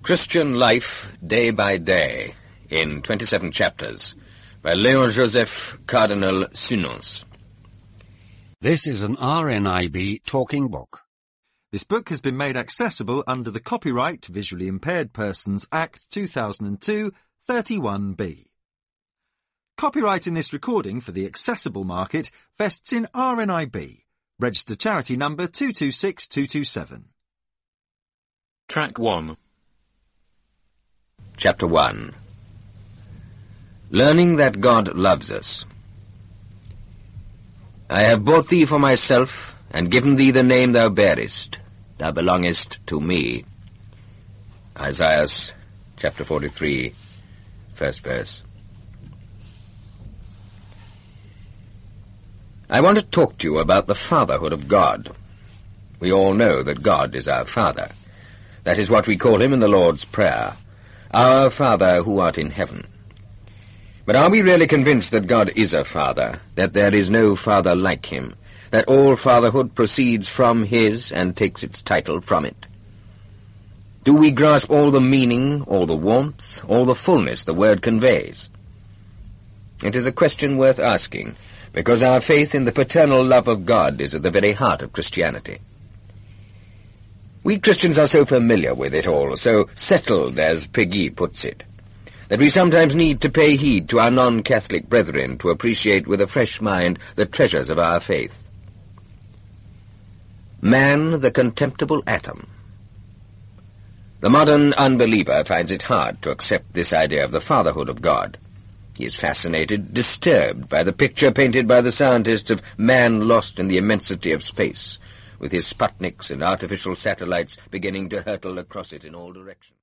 Christian Life Day by Day, in 27 chapters, by Léon-Joseph Cardinal Sunons. This is an RNIB talking book. This book has been made accessible under the Copyright Visually Impaired Persons Act 2002, 31B. Copyright in this recording for the accessible market vests in RNIB, registered charity number 226227. Track 1. Chapter 1. Learning that God loves us. I have bought thee for myself, and given thee the name thou bearest. Thou belongest to me. Isaiah chapter 43, first verse. I want to talk to you about the fatherhood of God. We all know that God is our Father. That is what we call him in the Lord's Prayer. Our Father who art in heaven. But are we really convinced that God is a Father, that there is no Father like him, that all fatherhood proceeds from his and takes its title from it? Do we grasp all the meaning, all the warmth, all the fullness the word conveys? It is a question worth asking, because our faith in the paternal love of God is at the very heart of Christianity. We Christians are so familiar with it all, so settled, as Peggy puts it, that we sometimes need to pay heed to our non-Catholic brethren to appreciate with a fresh mind the treasures of our faith. Man, the contemptible atom. The modern unbeliever finds it hard to accept this idea of the fatherhood of God. He is fascinated, disturbed by the picture painted by the scientists of man lost in the immensity of space, with his Sputniks and artificial satellites beginning to hurtle across it in all directions.